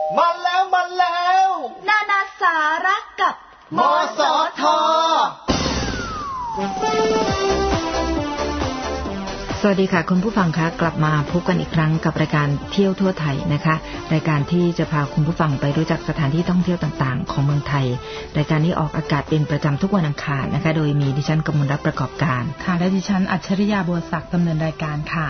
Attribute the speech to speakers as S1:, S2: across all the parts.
S1: มาแล้ว
S2: นานาสาระกับ
S1: มสท.
S3: สวัสดีค่ะคุณผู้ฟังคะกลับมาพบกันอีกครั้งกับรายการเที่ยวทั่วไทยนะคะรายการที่จะพาคุณผู้ฟังไปรู้จักสถานที่ท่องเที่ยวต่างๆของเมืองไทยรายการนี้ออกอากาศเป็นประจำทุกวันอังคารนะคะโดยมีดิฉันกมลรัตน์ประกอบการ
S4: ค่ะและดิฉันอัจฉริยาบัวศักดิ์ดำเนินรายการค่ะ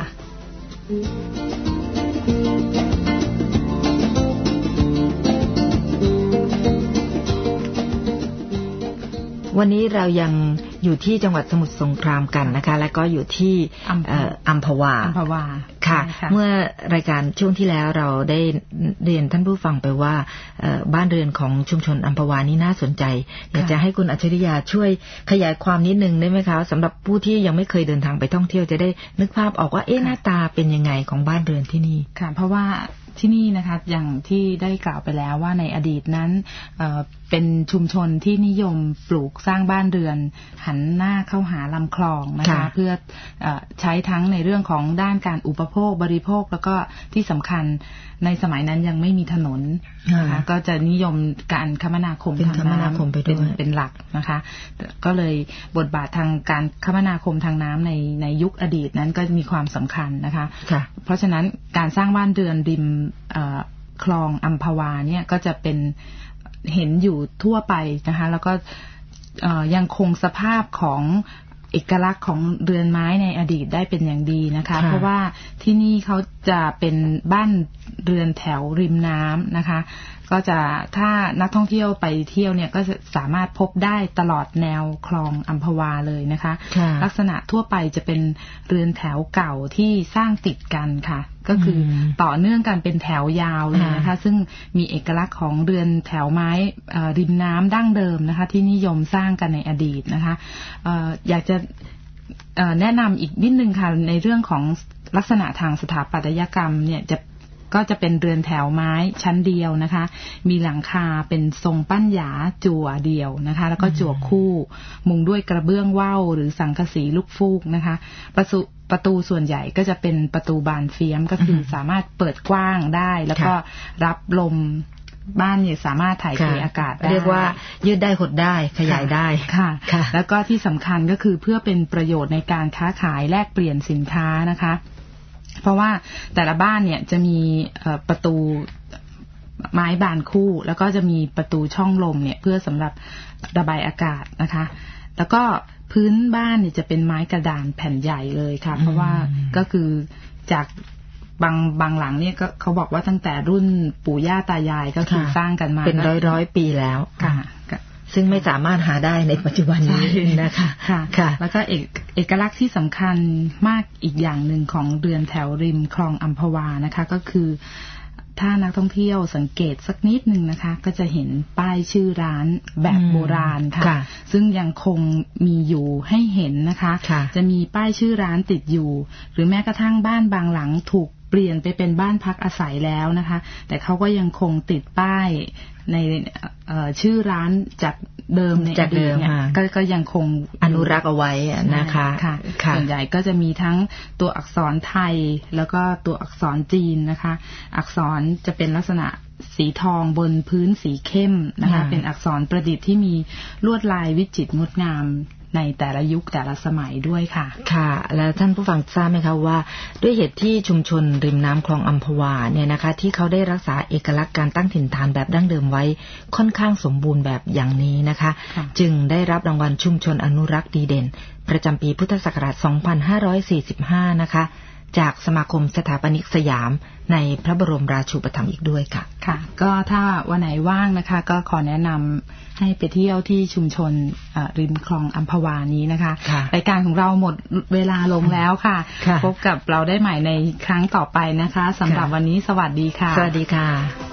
S3: วันนี้เรายังอยู่ที่จังหวัดสมุทรสงครามกันนะคะและก็อยู่ที่อัมพวาค่ะเมื่อรายการช่วงที่แล้วเราได้เรียนท่านผู้ฟังไปว่าบ้านเรือนของชุมชนอัมพวานี้น่าสนใจอยากจะให้คุณอัจฉริยาช่วยขยายความนิดนึงได้ไหมคะสำหรับผู้ที่ยังไม่เคยเดินทางไปท่องเที่ยวจะได้นึกภาพออกว่าหน้าตาเป็นยังไงของบ้านเรือนที่นี่
S4: ค่ะเพราะว่าที่นี่นะคะอย่างที่ได้กล่าวไปแล้วว่าในอดีตนั้นเป็นชุมชนที่นิยมปลูกสร้างบ้านเรือนหันหน้าเข้าหาลำคลองนะคะเพื่อใช้ทั้งในเรื่องของด้านการอุปโภคบริโภคแล้วก็ที่สำคัญในสมัยนั้นยังไม่มีถนนนะคะก็จะนิยมการคมนาคมทางน้ำเป็นหลักนะคะก็เลยบทบาททางการคมนาคมทางน้ำในยุคอดีตนั้นก็มีความสำคัญนะคะเพราะฉะนั้นการสร้างบ้านเรือนริมคลองอัมพวาเนี่ยก็จะเป็นเห็นอยู่ทั่วไปนะคะแล้วก็ยังคงสภาพของเอกลักษณ์ของเรือนไม้ในอดีตได้เป็นอย่างดีนะคะเพราะว่าที่นี่เขาจะเป็นบ้านเรือนแถวริมน้ำนะคะก็จะถ้านักท่องเที่ยวไปเที่ยวเนี่ยก็สามารถพบได้ตลอดแนวคลองอัมพวาเลยนะคะลักษณะทั่วไปจะเป็นเรือนแถวเก่าที่สร้างติดกันค่ะก็คือต่อเนื่องกันเป็นแถวยาวเลยนะคะซึ่งมีเอกลักษณ์ของเรือนแถวไม้ริมน้ำดั้งเดิมนะคะที่นิยมสร้างกันในอดีตนะคะอยากจะแนะนำอีกนิดนึงค่ะในเรื่องของลักษณะทางสถาปัตยกรรมเนี่ยก็จะเป็นเรือนแถวไม้ชั้นเดียวนะคะมีหลังคาเป็นทรงปั้นหยาจั่วเดียวนะคะแล้วก็จั่วคู่มุงด้วยกระเบื้องว่าวหรือสังกะสีลูกฟูกนะคะประตูส่วนใหญ่ก็จะเป็นประตูบานเฟียมก็คือสามารถเปิดกว้างได้แล้วก็รับลมบ้านเนี่ยสามารถถ่ายเทอากาศได้
S3: เรียกว่ายืดได้หดได้ขยายได้
S4: ค่ะแล้วก็ที่สำคัญก็คือเพื่อเป็นประโยชน์ในการค้าขายแลกเปลี่ยนสินค้านะคะเพราะว่าแต่ละบ้านเนี่ยจะมีประตูไม้บานคู่แล้วก็จะมีประตูช่องลมเนี่ยเพื่อสำหรับระบายอากาศนะคะแล้วก็พื้นบ้านเนี่ยจะเป็นไม้กระดานแผ่นใหญ่เลยค่ะเพราะว่าก็คือจากบางหลังเนี่ยก็เขาบอกว่าตั้งแต่รุ่นปู่ย่าตายายก็คือสร้างกันมา
S3: เป็นร้อยปีแล้ว
S4: ค่ะ
S3: ซึ่งไม่สามารถหาได้ในปัจจุบันนี้นะคะ
S4: ค่ะแล้วก็เอกลักษณ์ที่สำคัญมากอีกอย่างหนึ่งของเรือนแถวริมคลองอัมพวานะคะก็คือถ้านักท่องเที่ยวสังเกตสักนิดนึงนะคะก็จะเห็นป้ายชื่อร้านแบบโบราณค่ะซึ่งยังคงมีอยู่ให้เห็นนะคะจะมีป้ายชื่อร้านติดอยู่หรือแม้กระทั่งบ้านบางหลังถูกเปลี่ยนไปเป็นบ้านพักอาศัยแล้วนะคะแต่เขาก็ยังคงติดป้ายในชื่อร้านจากเดิมในอดีตเนี่ยก็ยังคง
S3: อนุรักษ์เอาไว้นะคะ
S4: ส่วนใหญ่ก็จะมีทั้งตัวอักษรไทยแล้วก็ตัวอักษรจีนนะคะอักษรจะเป็นลักษณะสีทองบนพื้นสีเข้มนะคะเป็นอักษรประดิษฐ์ที่มีลวดลายวิจิตรงดงามในแต่ละยุคแต่ละสมัยด้วยค่ะ
S3: ค่ะแล้วท่านผู้ฟังทราบไหมคะว่าด้วยเหตุที่ชุมชนริมน้ำคลองอัมพวาเนี่ยนะคะที่เขาได้รักษาเอกลักษณ์การตั้งถิ่นฐานแบบดั้งเดิมไว้ค่อนข้างสมบูรณ์แบบอย่างนี้นะคะจึงได้รับรางวัลชุมชนอนุรักษ์ดีเด่นประจำปีพุทธศักราช 2545 นะคะจากสมาคมสถาปนิกสยามในพระบรมราชูปถัมภ์อีกด้วยค่ะ
S4: ค่ะก็ถ้าวันไหนว่างนะคะก็ขอแนะนำให้ไปเที่ยวที่ชุมชนริมคลองอัมพวานี้นะคะรายการของเราหมดเวลาลงแล้วค่ะพบกับเราได้ใหม่ในครั้งต่อไปนะคะสำหรับวันนี้สวัสดีค่ะ
S3: สวัสดีค่ะ